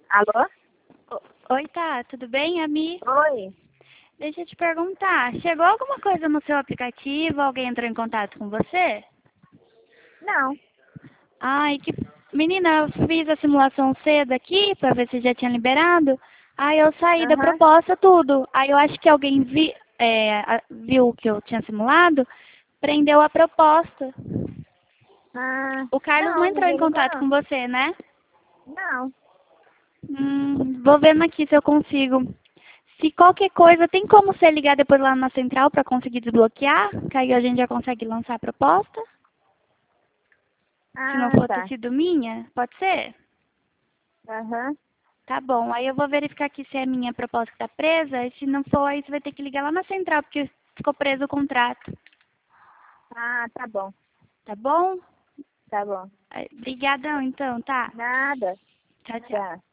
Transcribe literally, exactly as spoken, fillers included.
Alô? O- Oi, tá, tudo bem, Ami? Oi. Deixa eu te perguntar, chegou alguma coisa no seu aplicativo? Alguém entrou em contato com você? Não. Ai, que... Menina, eu fiz a simulação cedo aqui pra ver se já tinha liberado. Aí eu saí da Aham. proposta, tudo. Aí eu acho que alguém vi... é, a- viu que eu tinha simulado, prendeu a proposta. Ah, O Carlos não não, entrou em ninguém ligou contato não. com você, né? Não. Hum, vou vendo aqui se eu consigo. Se qualquer coisa, tem como você ligar depois lá na central para conseguir desbloquear? Que aí a gente já consegue lançar a proposta? Se não Ah, for ter tá. sido minha, pode ser? Aham. Tá bom, aí eu vou verificar aqui se é minha proposta que tá presa. E se não for, aí você vai ter que ligar lá na central, porque ficou preso o contrato. Ah, tá bom. Tá bom? Tá bom. Aí, Obrigadão, então, tá? Nada. Tchau, tchau. Tá.